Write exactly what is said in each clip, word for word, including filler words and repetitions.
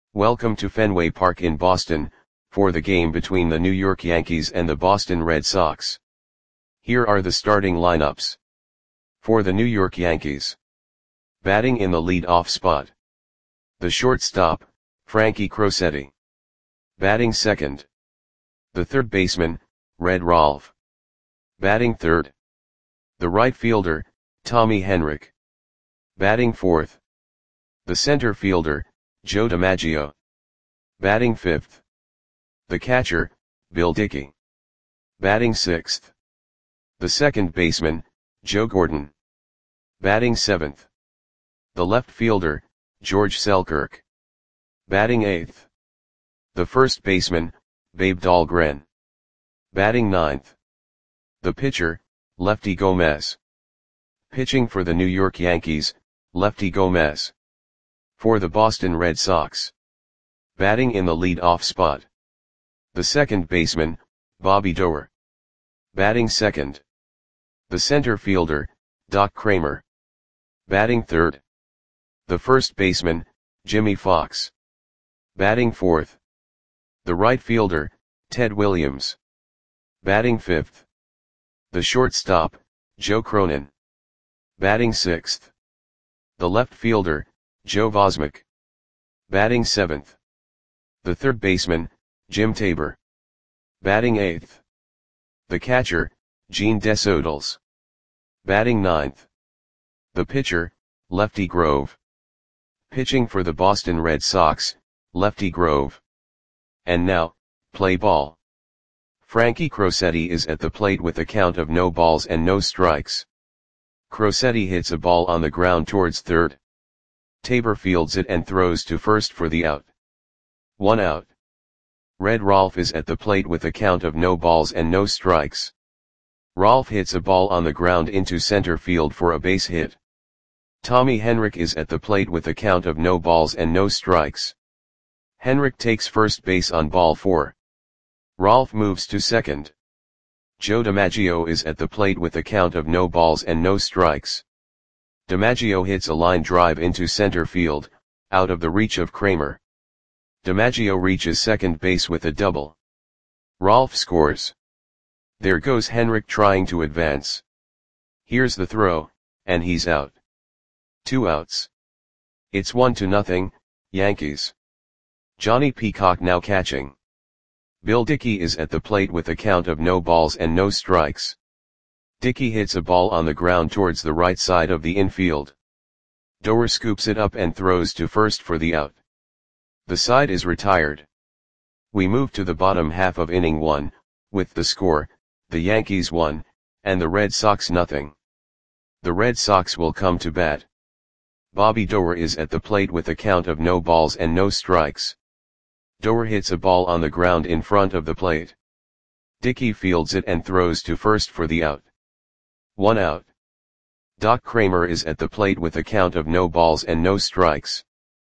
Welcome to Fenway Park in Boston, for the game between the New York Yankees and the Boston Red Sox. Here are the starting lineups. For the New York Yankees. Batting in the lead-off spot. The shortstop, Frankie Crosetti. Batting second. The third baseman, Red Rolfe. Batting third. The right fielder, Tommy Henrich. Batting fourth. The center fielder, Joe DiMaggio. Batting fifth. The catcher, Bill Dickey. Batting sixth. The second baseman, Joe Gordon. Batting seventh. The left fielder, George Selkirk. Batting eighth. The first baseman, Babe Dahlgren. Batting ninth. The pitcher, Lefty Gomez. Pitching for the New York Yankees, Lefty Gomez. For the Boston Red Sox. Batting in the lead-off spot. The second baseman, Bobby Doerr. Batting second. The center fielder, Doc Cramer. Batting third. The first baseman, Jimmy Fox. Batting fourth. The right fielder, Ted Williams. Batting fifth. The shortstop, Joe Cronin. Batting sixth. The left fielder, Joe Vosmek. Batting seventh. The third baseman, Jim Tabor. Batting eighth. The catcher, Gene Desodals. Batting ninth. The pitcher, Lefty Grove. Pitching for the Boston Red Sox, Lefty Grove. And now, play ball. Frankie Crosetti is at the plate with a count of no balls and no strikes. Crosetti hits a ball on the ground towards third. Tabor fields it and throws to first for the out. One out. Red Rolfe is at the plate with a count of no balls and no strikes. Rolfe hits a ball on the ground into center field for a base hit. Tommy Henrich is at the plate with a count of no balls and no strikes. Henrich takes first base on ball four. Rolfe moves to second. Joe DiMaggio is at the plate with a count of no balls and no strikes. DiMaggio hits a line drive into center field, out of the reach of Cramer. DiMaggio reaches second base with a double. Rolfe scores. There goes Henrich trying to advance. Here's the throw, and he's out. Two outs. It's one to nothing, Yankees. Johnny Peacock now catching. Bill Dickey is at the plate with a count of no balls and no strikes. Dickey hits a ball on the ground towards the right side of the infield. Doerr scoops it up and throws to first for the out. The side is retired. We move to the bottom half of inning one, with the score, the Yankees one, and the Red Sox nothing. The Red Sox will come to bat. Bobby Doerr is at the plate with a count of no balls and no strikes. Doerr hits a ball on the ground in front of the plate. Dickey fields it and throws to first for the out. One out. Doc Cramer is at the plate with a count of no balls and no strikes.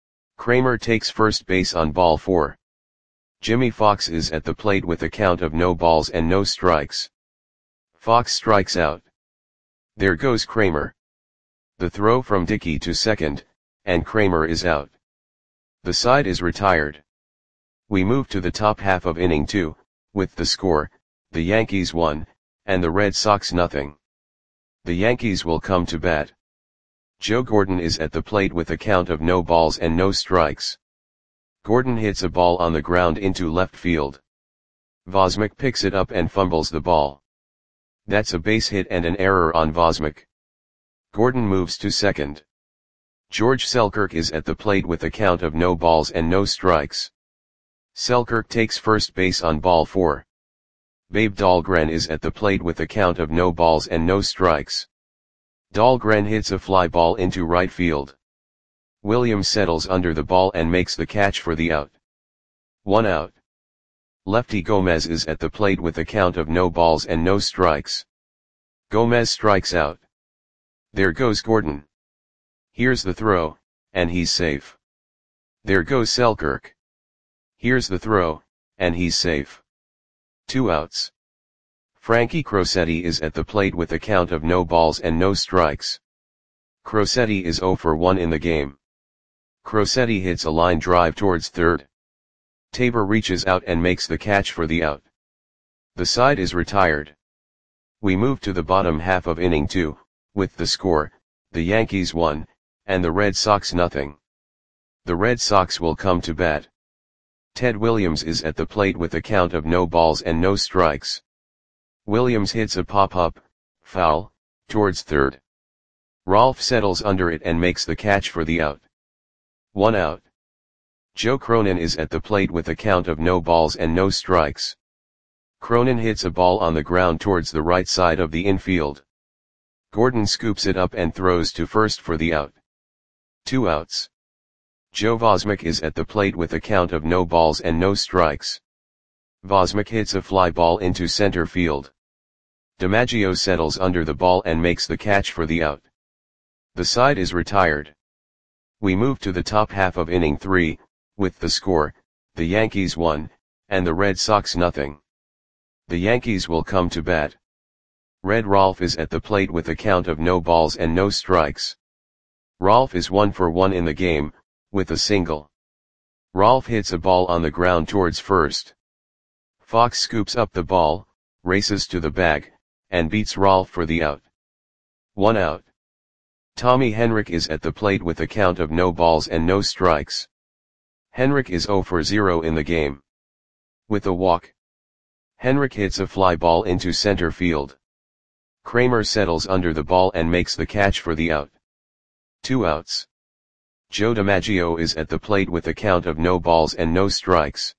Cramer takes first base on ball four. Jimmy Fox is at the plate with a count of no balls and no strikes. Fox strikes out. There goes Cramer. The throw from Dickey to second, and Cramer is out. The side is retired. We move to the top half of inning two, with the score, the Yankees one, and the Red Sox nothing. The Yankees will come to bat. Joe Gordon is at the plate with a count of no balls and no strikes. Gordon hits a ball on the ground into left field. Vosmek picks it up and fumbles the ball. That's a base hit and an error on Vosmek. Gordon moves to second. George Selkirk is at the plate with a count of no balls and no strikes. Selkirk takes first base on ball four. Babe Dahlgren is at the plate with a count of no balls and no strikes. Dahlgren hits a fly ball into right field. Williams settles under the ball and makes the catch for the out. One out. Lefty Gomez is at the plate with a count of no balls and no strikes. Gomez strikes out. There goes Gordon. Here's the throw, and he's safe. There goes Selkirk. Here's the throw, and he's safe. Two outs. Frankie Crosetti is at the plate with a count of no balls and no strikes. Crosetti is zero for one in the game. Crosetti hits a line drive towards third. Tabor reaches out and makes the catch for the out. The side is retired. We move to the bottom half of inning two, with the score, the Yankees one, and the Red Sox nothing. The Red Sox will come to bat. Ted Williams is at the plate with a count of no balls and no strikes. Williams hits a pop-up, foul, towards third. Rolfe settles under it and makes the catch for the out. One out. Joe Cronin is at the plate with a count of no balls and no strikes. Cronin hits a ball on the ground towards the right side of the infield. Gordon scoops it up and throws to first for the out. Two outs. Joe Vosmick is at the plate with a count of no balls and no strikes. Vosmick hits a fly ball into center field. DiMaggio settles under the ball and makes the catch for the out. The side is retired. We move to the top half of inning three, with the score, the Yankees one, and the Red Sox nothing. The Yankees will come to bat. Red Rolfe is at the plate with a count of no balls and no strikes. Rolfe is one for one in the game, with a single. Rolfe hits a ball on the ground towards first. Fox scoops up the ball, races to the bag, and beats Rolfe for the out. One out. Tommy Henrich is at the plate with a count of no balls and no strikes. Henrich is zero for zero in the game. With a walk. Henrich hits a fly ball into center field. Kramer settles under the ball and makes the catch for the out. Two outs. Joe DiMaggio is at the plate with a count of no balls and no strikes.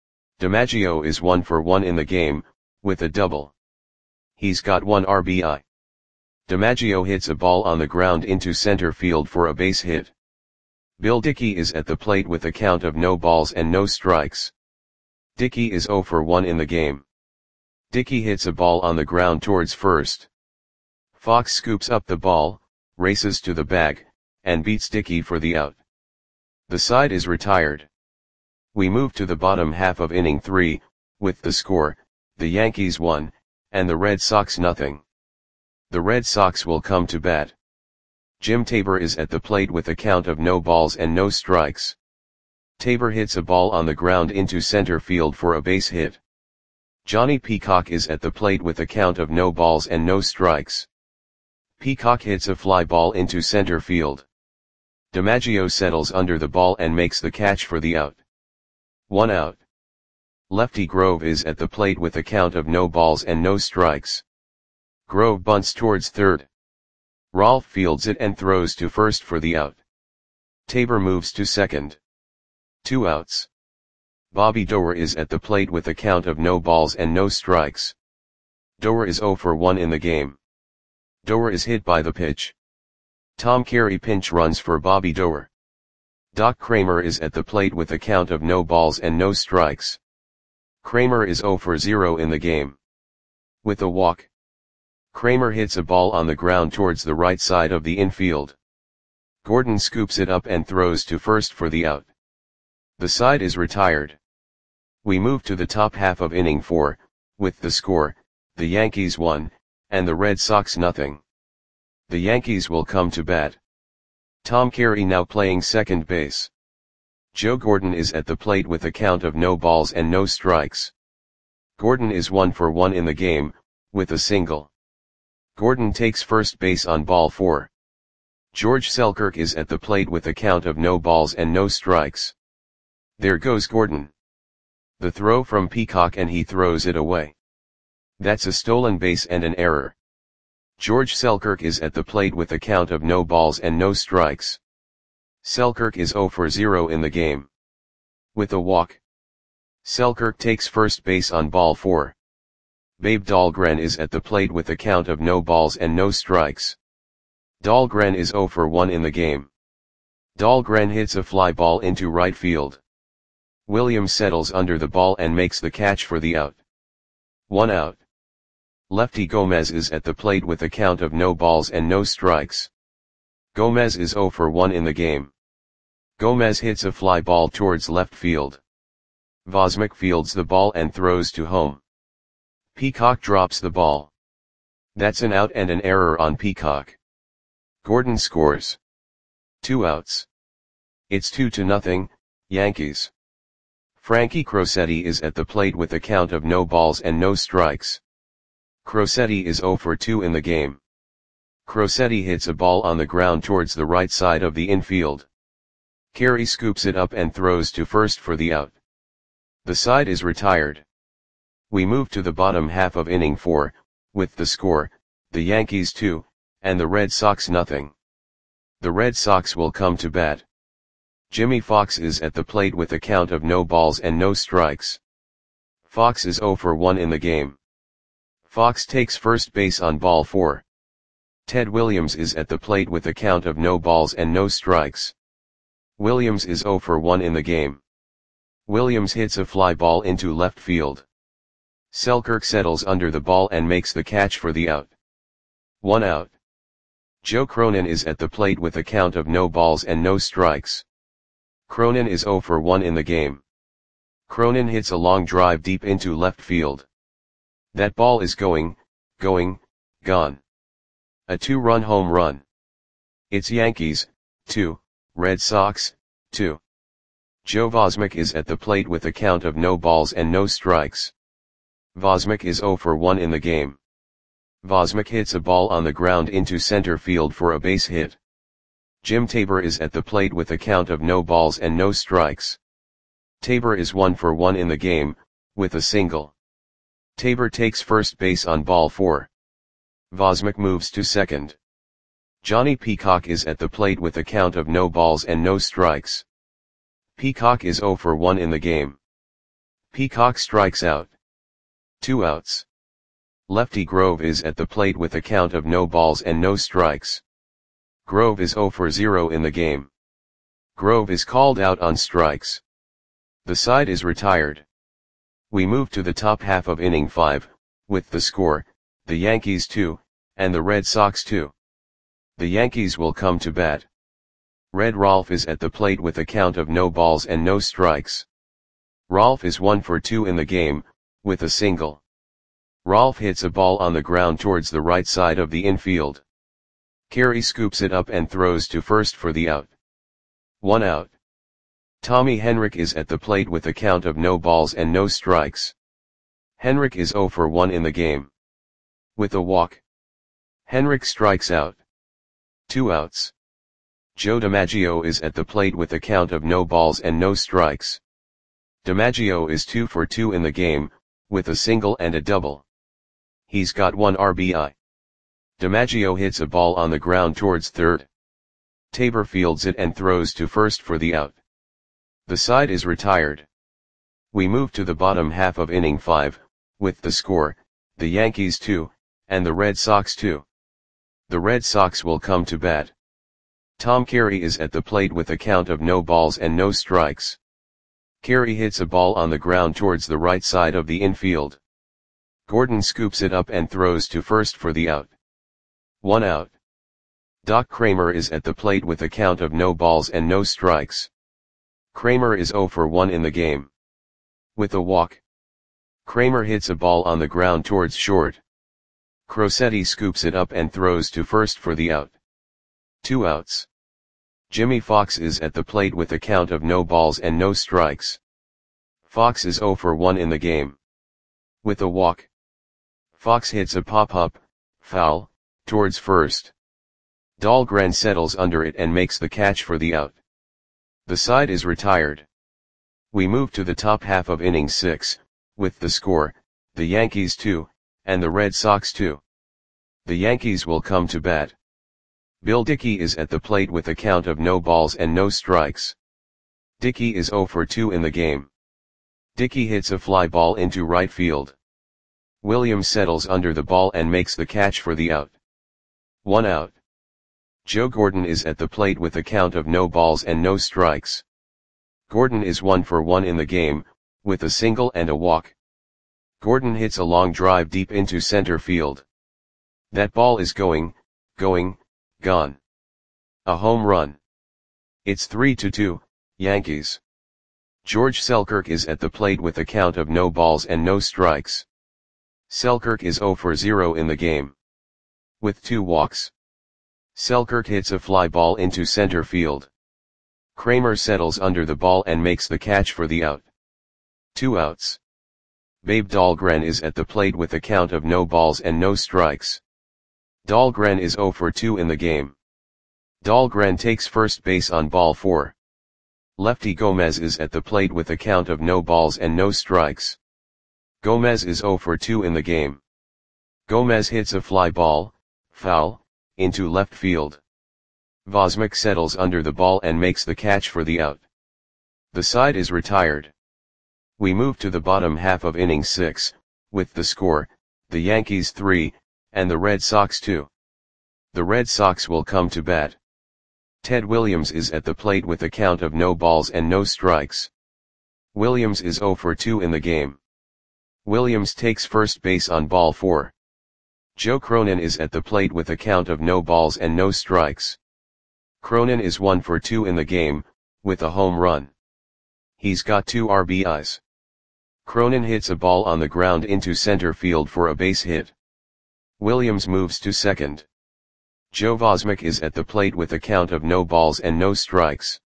DiMaggio is one for one in the game, with a double. He's got one R B I. DiMaggio hits a ball on the ground into center field for a base hit. Bill Dickey is at the plate with a count of no balls and no strikes. Dickey is zero for one in the game. Dickey hits a ball on the ground towards first. Fox scoops up the ball, races to the bag, and beats Dickey for the out. The side is retired. We move to the bottom half of inning three, with the score, the Yankees one, and the Red Sox nothing. The Red Sox will come to bat. Jim Tabor is at the plate with a count of no balls and no strikes. Tabor hits a ball on the ground into center field for a base hit. Johnny Peacock is at the plate with a count of no balls and no strikes. Peacock hits a fly ball into center field. DiMaggio settles under the ball and makes the catch for the out. One out. Lefty Grove is at the plate with a count of no balls and no strikes. Grove bunts towards third. Rolfe fields it and throws to first for the out. Tabor moves to second. Two outs. Bobby Doerr is at the plate with a count of no balls and no strikes. Doerr is zero for one in the game. Doerr is hit by the pitch. Tom Carey pinch runs for Bobby Doerr. Doc Kramer is at the plate with a count of no balls and no strikes. Kramer is zero for zero in the game. With a walk. Kramer hits a ball on the ground towards the right side of the infield. Gordon scoops it up and throws to first for the out. The side is retired. We move to the top half of inning four, with the score, the Yankees one, and the Red Sox nothing. The Yankees will come to bat. Tom Carey now playing second base. Joe Gordon is at the plate with a count of no balls and no strikes. Gordon is one for one in the game, with a single. Gordon takes first base on ball four. George Selkirk is at the plate with a count of no balls and no strikes. There goes Gordon. The throw from Peacock and he throws it away. That's a stolen base and an error. George Selkirk is at the plate with a count of no balls and no strikes. Selkirk is zero for zero in the game. With a walk. Selkirk takes first base on ball four. Babe Dahlgren is at the plate with a count of no balls and no strikes. Dahlgren is zero for one in the game. Dahlgren hits a fly ball into right field. Williams settles under the ball and makes the catch for the out. One out. Lefty Gomez is at the plate with a count of no balls and no strikes. Gomez is zero for one in the game. Gomez hits a fly ball towards left field. Vosmick fields the ball and throws to home. Peacock drops the ball. That's an out and an error on Peacock. Gordon scores. Two outs. It's two to nothing, Yankees. Frankie Crosetti is at the plate with a count of no balls and no strikes. Crosetti is zero for two in the game. Crosetti hits a ball on the ground towards the right side of the infield. Carey scoops it up and throws to first for the out. The side is retired. We move to the bottom half of inning four, with the score, the Yankees two, and the Red Sox nothing. The Red Sox will come to bat. Jimmy Fox is at the plate with a count of no balls and no strikes. Fox is zero for one in the game. Fox takes first base on ball four. Ted Williams is at the plate with a count of no balls and no strikes. Williams is zero for one in the game. Williams hits a fly ball into left field. Selkirk settles under the ball and makes the catch for the out. One out. Joe Cronin is at the plate with a count of no balls and no strikes. Cronin is zero for one in the game. Cronin hits a long drive deep into left field. That ball is going, going, gone. A two-run home run. It's Yankees, two, Red Sox, two. Joe Vosmek is at the plate with a count of no balls and no strikes. Vosmek is zero for one in the game. Vosmek hits a ball on the ground into center field for a base hit. Jim Tabor is at the plate with a count of no balls and no strikes. Tabor is one for one in the game, with a single. Tabor takes first base on ball four. Vosmek moves to second. Johnny Peacock is at the plate with a count of no balls and no strikes. Peacock is zero for one in the game. Peacock strikes out. Two outs. Lefty Grove is at the plate with a count of no balls and no strikes. Grove is zero for zero in the game. Grove is called out on strikes. The side is retired. We move to the top half of inning five, with the score, the Yankees two, and the Red Sox two. The Yankees will come to bat. Red Rolfe is at the plate with a count of no balls and no strikes. Rolfe is one for two in the game, with a single. Rolfe hits a ball on the ground towards the right side of the infield. Carey scoops it up and throws to first for the out. One out. Tommy Henrich is at the plate with a count of no balls and no strikes. Henrich is zero for one in the game. With a walk. Henrich strikes out. Two outs. Joe DiMaggio is at the plate with a count of no balls and no strikes. DiMaggio is two for two in the game, with a single and a double. He's got one R B I. DiMaggio hits a ball on the ground towards third. Tabor fields it and throws to first for the out. The side is retired. We move to the bottom half of inning five, with the score, the Yankees two, and the Red Sox two. The Red Sox will come to bat. Tom Carey is at the plate with a count of no balls and no strikes. Carey hits a ball on the ground towards the right side of the infield. Gordon scoops it up and throws to first for the out. One out. Doc Kramer is at the plate with a count of no balls and no strikes. Kramer is zero for one in the game. With a walk. Kramer hits a ball on the ground towards short. Crosetti scoops it up and throws to first for the out. Two outs. Jimmy Fox is at the plate with a count of no balls and no strikes. Fox is zero for one in the game. With a walk. Fox hits a pop-up, foul, towards first. Dahlgren settles under it and makes the catch for the out. The side is retired. We move to the top half of inning six, with the score, the Yankees two, and the Red Sox two. The Yankees will come to bat. Bill Dickey is at the plate with a count of no balls and no strikes. Dickey is zero for two in the game. Dickey hits a fly ball into right field. Williams settles under the ball and makes the catch for the out. One out. Joe Gordon is at the plate with a count of no balls and no strikes. Gordon is one for one in the game, with a single and a walk. Gordon hits a long drive deep into center field. That ball is going, going, gone. A home run. It's three to two, Yankees. George Selkirk is at the plate with a count of no balls and no strikes. Selkirk is zero for zero in the game. With two walks. Selkirk hits a fly ball into center field. Kramer settles under the ball and makes the catch for the out. Two outs. Babe Dahlgren is at the plate with a count of no balls and no strikes. Dahlgren is zero for two in the game. Dahlgren takes first base on ball four. Lefty Gomez is at the plate with a count of no balls and no strikes. Gomez is zero for two in the game. Gomez hits a fly ball, foul, into left field. Vosmik settles under the ball and makes the catch for the out. The side is retired. We move to the bottom half of inning six, with the score, the Yankees three, and the Red Sox two. The Red Sox will come to bat. Ted Williams is at the plate with a count of no balls and no strikes. Williams is zero for two in the game. Williams takes first base on ball four. Joe Cronin is at the plate with a count of no balls and no strikes. Cronin is one for two in the game, with a home run. He's got two R B Is. Cronin hits a ball on the ground into center field for a base hit. Williams moves to second. Joe Vosmik is at the plate with a count of no balls and no strikes.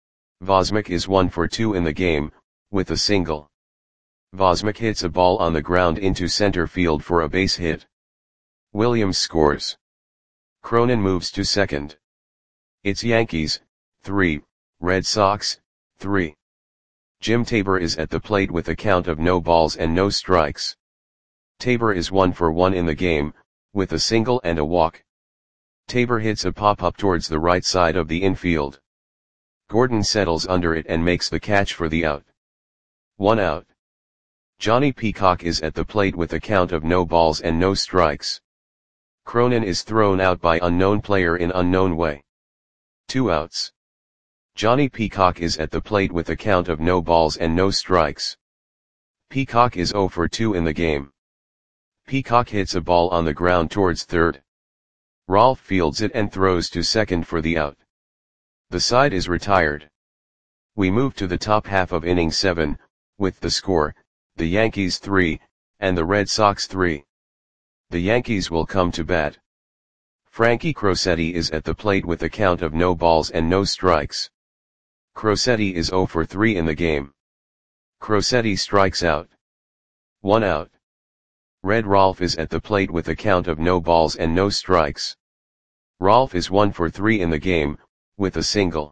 Vosmik is one for two in the game, with a single. Vosmik hits a ball on the ground into center field for a base hit. Williams scores. Cronin moves to second. It's Yankees, three, Red Sox, three. Jim Tabor is at the plate with a count of no balls and no strikes. Tabor is one for one in the game, with a single and a walk. Tabor hits a pop-up towards the right side of the infield. Gordon settles under it and makes the catch for the out. One out. Johnny Peacock is at the plate with a count of no balls and no strikes. Cronin is thrown out by unknown player in unknown way. Two outs. Johnny Peacock is at the plate with a count of no balls and no strikes. Peacock is zero for two in the game. Peacock hits a ball on the ground towards third. Rolfe fields it and throws to second for the out. The side is retired. We move to the top half of inning seven, with the score, the Yankees three, and the Red Sox three. The Yankees will come to bat. Frankie Crosetti is at the plate with a count of no balls and no strikes. Crosetti is zero for three in the game. Crosetti strikes out. One out. Red Rolfe is at the plate with a count of no balls and no strikes. Rolfe is one for three in the game, with a single.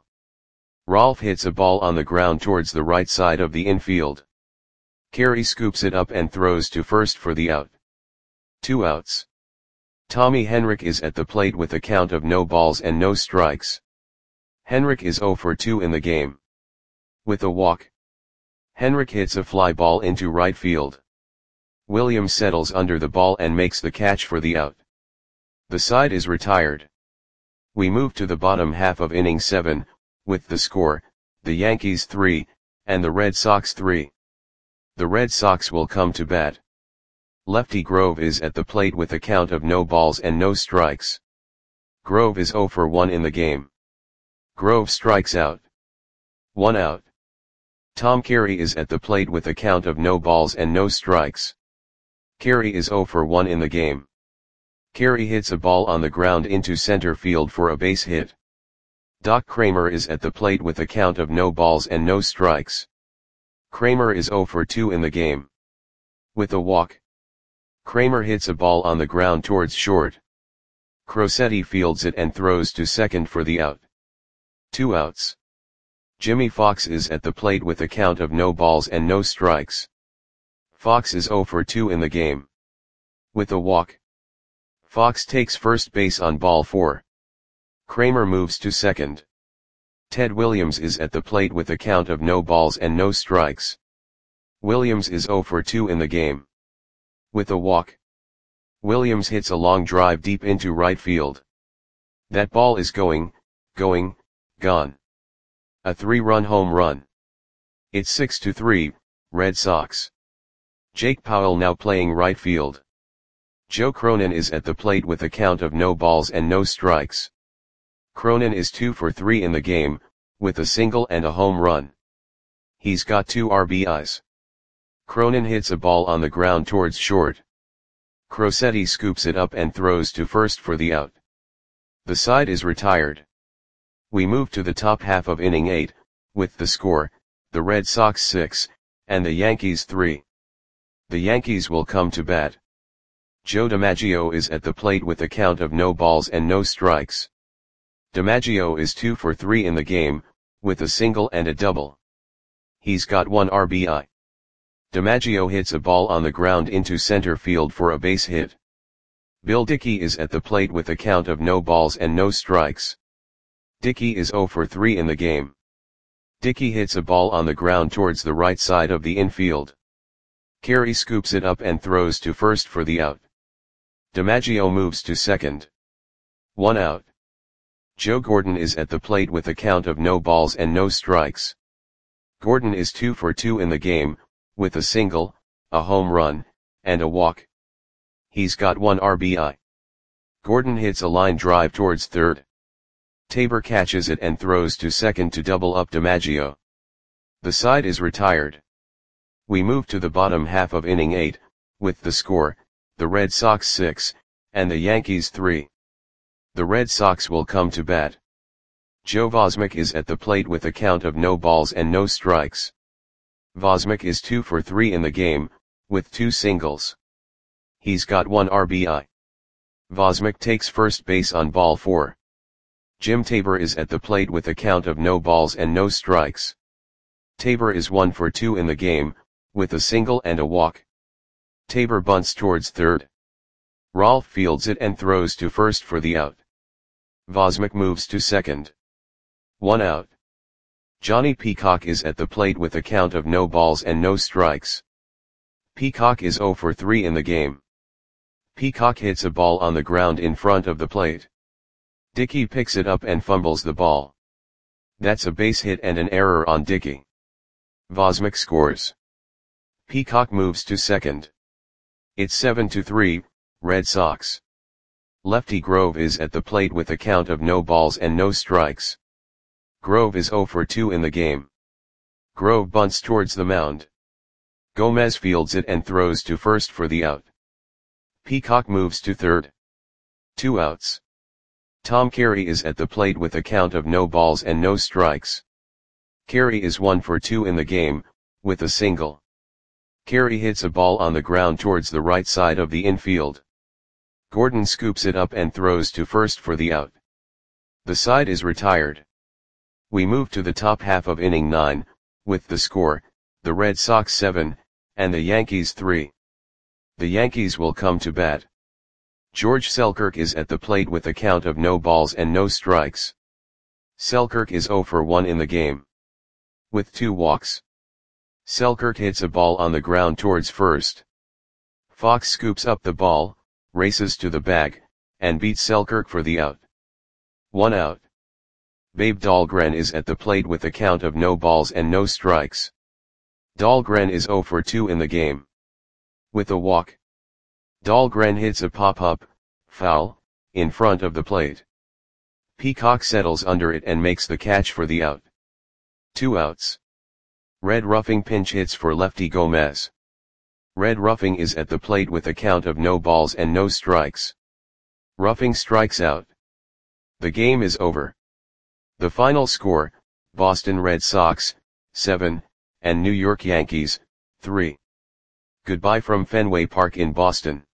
Rolfe hits a ball on the ground towards the right side of the infield. Carey scoops it up and throws to first for the out. Two outs. Tommy Henrich is at the plate with a count of no balls and no strikes. Henrich is zero for two in the game. With a walk. Henrich hits a fly ball into right field. Williams settles under the ball and makes the catch for the out. The side is retired. We move to the bottom half of inning seven, with the score, the Yankees three, and the Red Sox three. The Red Sox will come to bat. Lefty Grove is at the plate with a count of no balls and no strikes. Grove is zero for one in the game. Grove strikes out. One out. Tom Carey is at the plate with a count of no balls and no strikes. Carey is zero for one in the game. Carey hits a ball on the ground into center field for a base hit. Doc Kramer is at the plate with a count of no balls and no strikes. Kramer is zero for two in the game. With a walk. Kramer hits a ball on the ground towards short. Crosetti fields it and throws to second for the out. Two outs. Jimmy Fox is at the plate with a count of no balls and no strikes. Fox is zero for two in the game. With a walk. Fox takes first base on ball four. Kramer moves to second. Ted Williams is at the plate with a count of no balls and no strikes. Williams is zero for two in the game. With a walk. Williams hits a long drive deep into right field. That ball is going, going, gone. A three-run home run. It's six to three, Red Sox. Jake Powell now playing right field. Joe Cronin is at the plate with a count of no balls and no strikes. Cronin is two for three in the game, with a single and a home run. He's got two R B Is. Cronin hits a ball on the ground towards short. Crosetti scoops it up and throws to first for the out. The side is retired. We move to the top half of inning eight, with the score, the Red Sox six, and the Yankees three. The Yankees will come to bat. Joe DiMaggio is at the plate with a count of no balls and no strikes. DiMaggio is two for three in the game, with a single and a double. He's got one R B I. DiMaggio hits a ball on the ground into center field for a base hit. Bill Dickey is at the plate with a count of no balls and no strikes. Dickey is zero for three in the game. Dickey hits a ball on the ground towards the right side of the infield. Carey scoops it up and throws to first for the out. DiMaggio moves to second. One out. Joe Gordon is at the plate with a count of no balls and no strikes. Gordon is two for two in the game, with a single, a home run, and a walk. He's got one R B I. Gordon hits a line drive towards third. Tabor catches it and throws to second to double up DiMaggio. The side is retired. We move to the bottom half of inning eight, with the score, the Red Sox six, and the Yankees three. The Red Sox will come to bat. Joe Vosmek is at the plate with a count of no balls and no strikes. Vosmek is two for three in the game, with two singles. He's got one R B I. Vosmek takes first base on ball four. Jim Tabor is at the plate with a count of no balls and no strikes. Tabor is one for two in the game, with a single and a walk. Tabor bunts towards third. Rolfe fields it and throws to first for the out. Vosmek moves to second. One out. Johnny Peacock is at the plate with a count of no balls and no strikes. Peacock is zero for three in the game. Peacock hits a ball on the ground in front of the plate. Dickey picks it up and fumbles the ball. That's a base hit and an error on Dickey. Vosmek scores. Peacock moves to second. It's seven to three, Red Sox. Lefty Grove is at the plate with a count of no balls and no strikes. Grove is zero for two in the game. Grove bunts towards the mound. Gomez fields it and throws to first for the out. Peacock moves to third. Two outs. Tom Carey is at the plate with a count of no balls and no strikes. Carey is one for two in the game, with a single. Carey hits a ball on the ground towards the right side of the infield. Gordon scoops it up and throws to first for the out. The side is retired. We move to the top half of inning nine, with the score, the Red Sox seven, and the Yankees three. The Yankees will come to bat. George Selkirk is at the plate with a count of no balls and no strikes. Selkirk is zero for one in the game. With two walks. Selkirk hits a ball on the ground towards first. Fox scoops up the ball, races to the bag, and beats Selkirk for the out. One out. Babe Dahlgren is at the plate with a count of no balls and no strikes. Dahlgren is zero for two in the game. With a walk. Dahlgren hits a pop-up, foul, in front of the plate. Peacock settles under it and makes the catch for the out. Two outs. Red Ruffing pinch hits for lefty Gomez. Red Ruffing is at the plate with a count of no balls and no strikes. Ruffing strikes out. The game is over. The final score, Boston Red Sox, seven, and New York Yankees, three. Goodbye from Fenway Park in Boston.